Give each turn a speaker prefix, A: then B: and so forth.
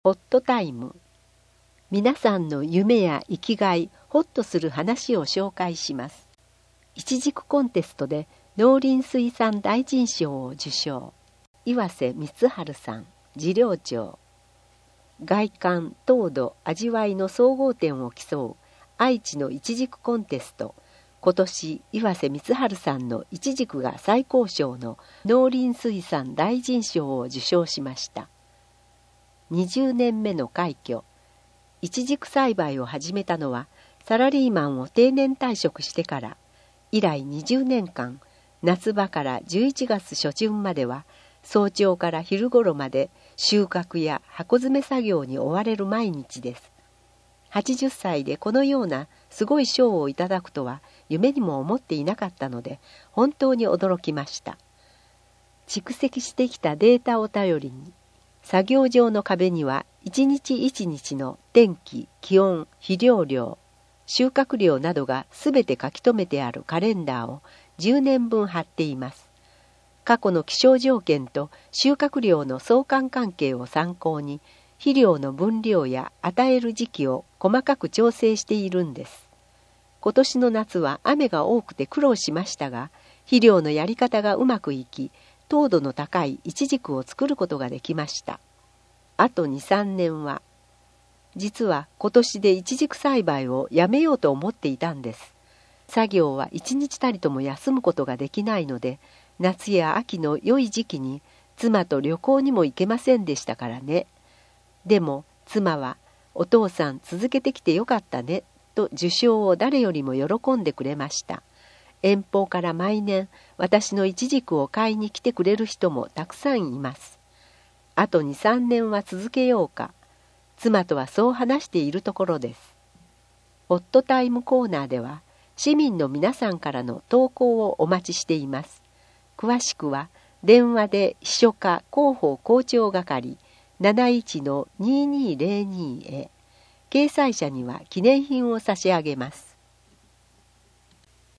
A: ホットタイム。皆さんの夢や生きがい、ホッとする話を紹介します。いちじくコンテストで農林水産大臣賞を受賞。岩瀬光晴さん、次寮長。外観、糖度、味わいの総合点を競う愛知のいちじくコンテスト。今年岩瀬光晴さんのいちじくが最高賞の農林水産大臣賞を受賞しました。20年目の快挙。いちじく栽培を始めたのはサラリーマンを定年退職してから。以来20年間、夏場から11月初旬までは早朝から昼頃まで収穫や箱詰め作業に追われる毎日です。80歳でこのようなすごい賞をいただくとは夢にも思っていなかったので本当に驚きました。蓄積してきたデータを頼りに作業場の壁には一日一日の天気、気温、肥料量、収穫量などがすべて書き留めてあるカレンダーを10年分貼っています。過去の気象条件と収穫量の相関関係を参考に肥料の分量や与える時期を細かく調整しているんです。今年の夏は雨が多くて苦労しましたが、肥料のやり方がうまくいき、糖度の高いイチジクを作ることができました。あと2、3年は。実は今年でイチジク栽培をやめようと思っていたんです。作業は1日たりとも休むことができないので、夏や秋の良い時期に妻と旅行にも行けませんでしたからね。でも妻はお父さん続けてきてよかったねと受賞を誰よりも喜んでくれました。遠方から毎年私のイチジクを買いに来てくれる人もたくさんいます。あと2、3年は続けようか。妻とはそう話しているところです。ホットタイムコーナーでは市民の皆さんからの投稿をお待ちしています。詳しくは電話で秘書課広報広聴係 71-2202 へ。掲載者には記念品を差し上げます。